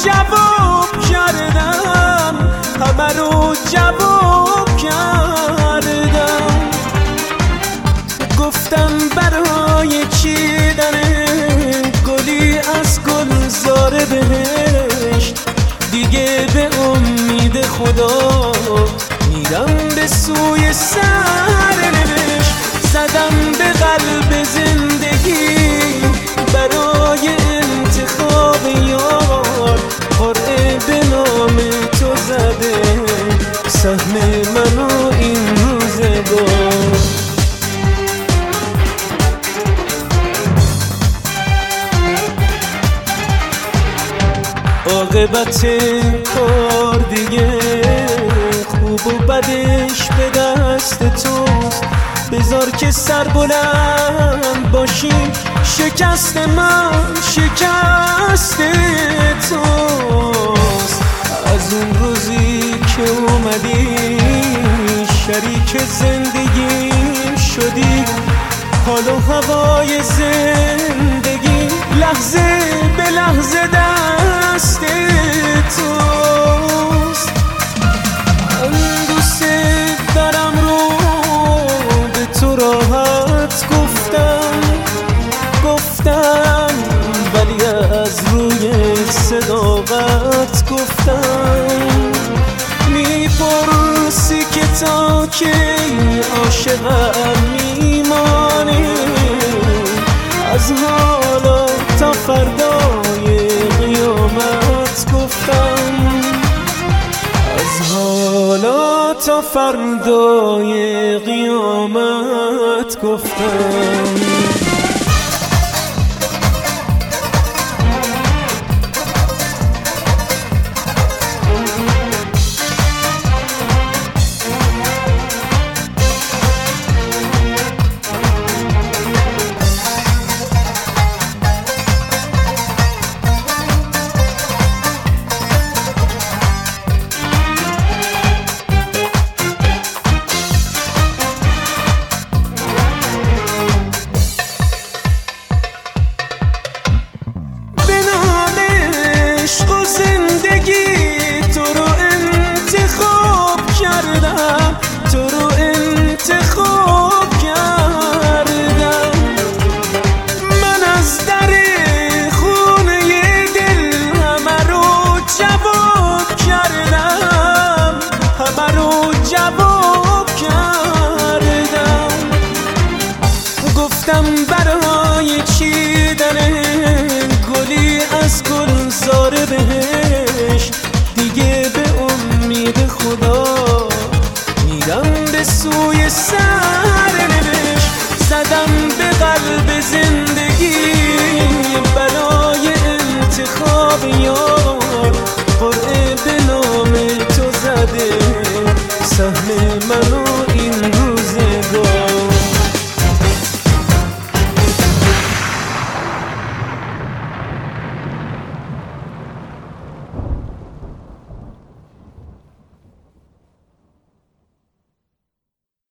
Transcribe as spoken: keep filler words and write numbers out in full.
جواب کردم، همه رو جواب کردم. گفتم برای چیدن گلی از گلزار بهشت، دیگه به امید خدا میرم به سوی سرنوشت. زدم به قلب زندگی برای انتخاب یار، قرعه به نام تو زده سهم منو این روزگار. عاقبت کار دیگه خوب و بدش به دست توست، بذار که سر بلند باشی، شکست من شکست توست. از اون روزی که اومدی شریک زندگیم شدی، حال و هوای زندگی لحظه به لحظه دست توست. من دوست دارم رو به تو راحت گفتم گفتم ولی از روی صداقت گفتم. میپرسی که تا کی عاشقم میمانی، از حالا تا فردای قیامت گفتم، از حالا تا فردای قیامت گفتم.